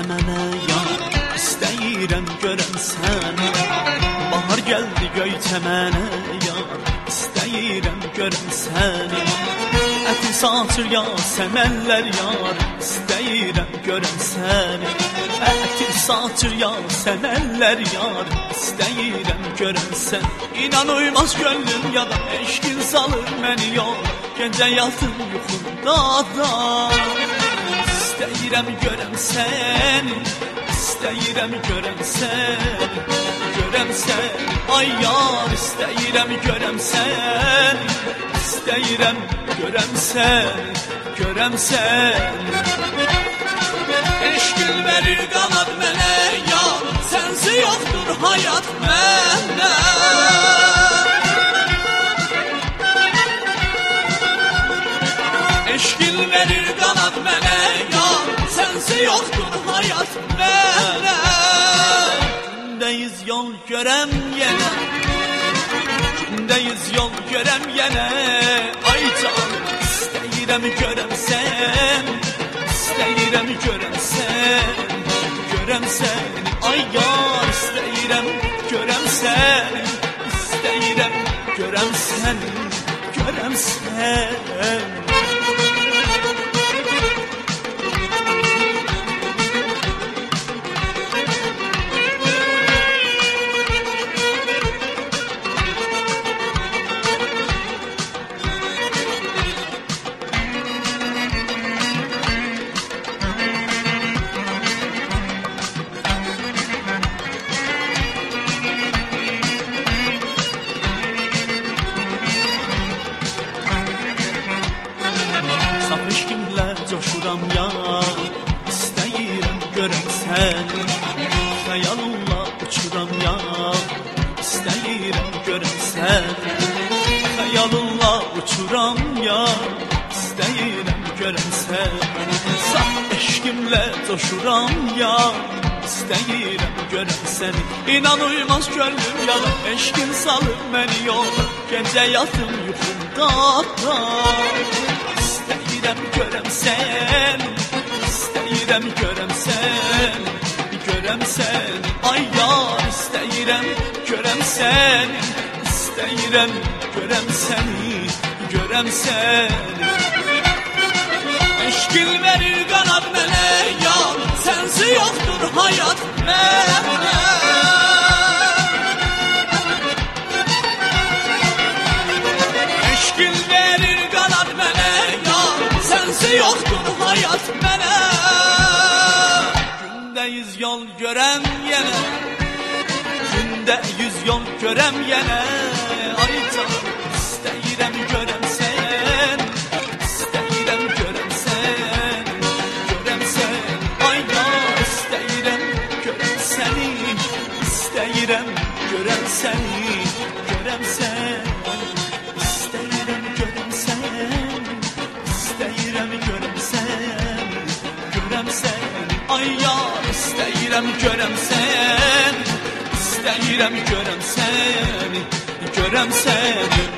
mənə yar, istəyirəm görəm səni. Bahar gəldi göyçə mənə yar, istəyirəm görəm səni. Ətin saçır yasəmənlər yar, istəyirəm görəm səni. Ətin saçır yasəmənlər yar, istəyirəm görəm səni. İnan uymaz gönlüm ya da eşkin salır məni yol, gecə yatım yuxumda da. İstəyirəm görəm səni, istəyirəm görəm səni, görəm səni. Ay yar, istəyirəm görəm səni, istəyirəm görəm səni, görəm səni. Eşqin verir qanad mənə yar, sənsi yoxdur hayat məndə. Eşqin verir qanad mənə yar, sənsi yoxdur hayat məndə. Gündeyiz yol görəm yenə, gündeyiz yol görəm yenə. Ay can, istəyirəm görəm səni, istəyirəm görəm səni, görəm səni. Ay yar, istəyirəm görəm səni, istəyirəm görəm səni, görəm səni. Coşuram ya, istəyirəm görəm səni. Xəyalımla uçuram ya, istəyirəm görəm səni. Xəyalımla uçuram ya, istəyirəm görəm səni. Saf eşqimlə coşuram ya, istəyirəm görəm səni. İnan uymaz gönlüm yalan, eşqin salır məni yola, gecə yatım yuxumda da. İstəyirəm görəm səni, istəyirəm görəm səni, görəm səni. Ay yar, istəyirəm görəm səni, istəyirəm görəm səni, görəm səni. Eşqin verir qanad mənə yar, sənsi yoxdur hayat məndə. Eşqin verir qanad mənə yar, sənsi yoxdur hayat mənə. Gündeyiz yol görəm yenə, gündə 100 yol görəm yenə. Ay canım, istəyirəm görəm səni, istəyirəm görəm səni, görəm səni. Ay yar, istəyirəm görəm səni, istəyirəm görəm səni, görəm səni. İstəyirəm görəm səni, istəyirəm görəm səni, görəm səni. Ay yar, istəyirəm görəm səni, istəyirəm görəm səni, görəm səni.